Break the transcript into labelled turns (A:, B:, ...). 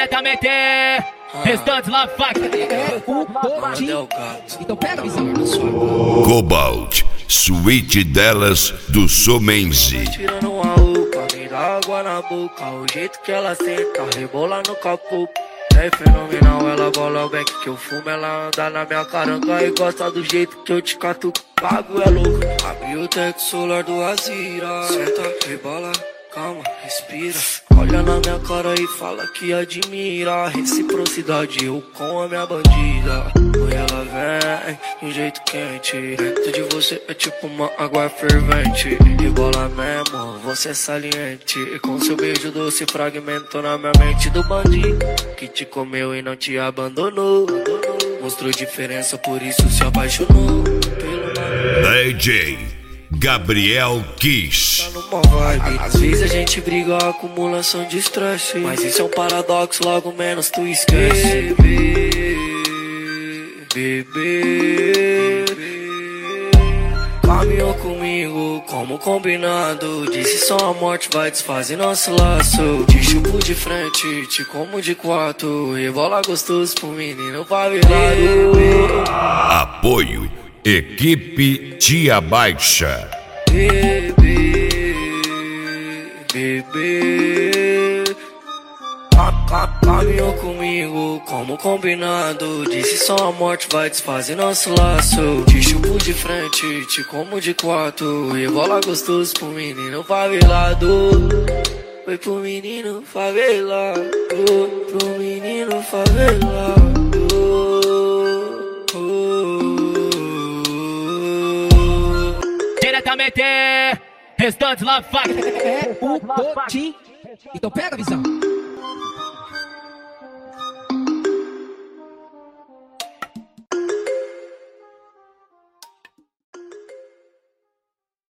A: Diretamente, restantes lá, faca.
B: Então pega a visão.
C: Cobalt, suíte delas do Somenzi.
D: Tirando uma roupa, me dá água na boca. O jeito que ela senta, rebola no capô. É fenomenal, ela bola o back que eu fumo. Ela anda na minha caranga e gosta do jeito que eu te cato. Pago é louco. Abri o teto solar do Azira. Senta, rebola, calma, respira. Olha na minha cara e fala que admira. Reciprocidade, eu com a minha bandida. Hoje ela vem de um jeito quente. Dentro de você é tipo uma água fervente. Rebola mesmo, você é saliente. E com seu beijo doce fragmentou na minha mente do bandido que te comeu e não te abandonou. Mostrou diferença, por isso se apaixonou pelo
C: DJ Gabriel Kiss.
D: tá numa vibe. Às vezes a gente briga, acumulação de estresse. Mas isso é um paradoxo, logo menos tu esquece. Bebê, caminhou comigo como combinado. Disse só a morte vai desfazer nosso laço. Te chupo de frente, te como de quatro. Rebola gostoso pro menino favelado.
C: Apoio Equipe Tia Baixa.
D: Bebê, caminhou comigo como combinado. Disse só a morte vai desfazer nosso laço. Te chupo de frente, te como de quatro. Rebola gostoso pro menino favelado. Foi pro menino favelado, pro menino favelado.
A: Diretamente, restantes lá, faca.
B: Então pega a visão.